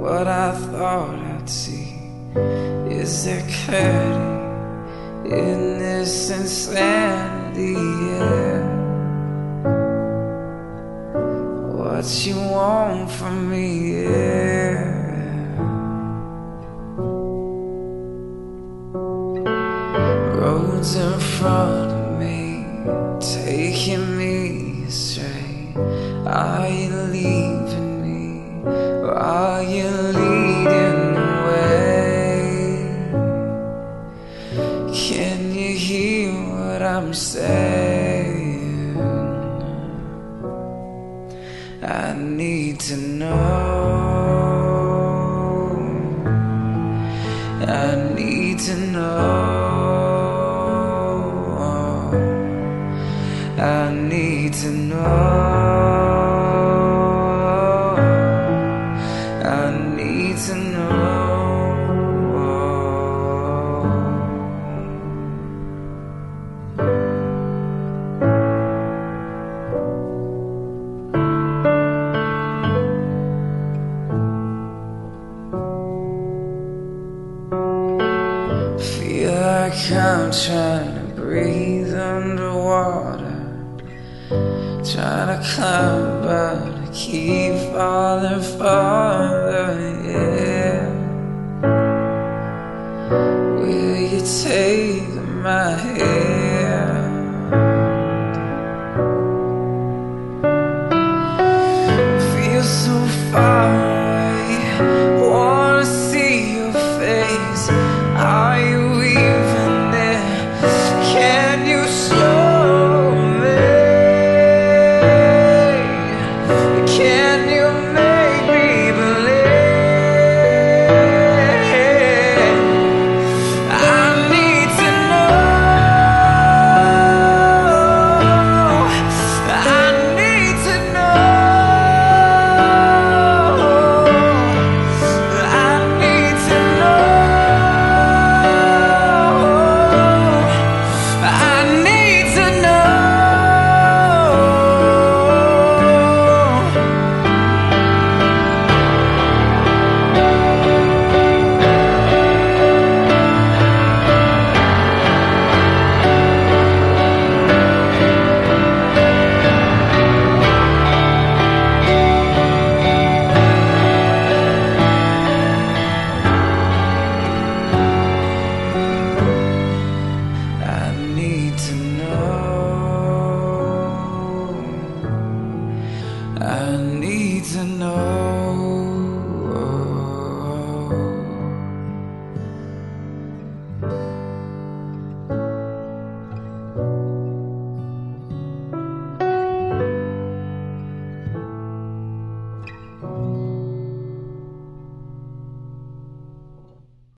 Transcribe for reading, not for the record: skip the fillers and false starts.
what I thought I'd see. Is there clarity in this insanity? Yeah. What you want from me? Yeah. Roads in front of me, taking me astray. Are you leaving me, or are you leading the way? Can you hear what I'm saying? I need to know. I need to know. I need to know. I need to know. Feel like I'm trying to breathe underwater, trying to climb but I keep falling far.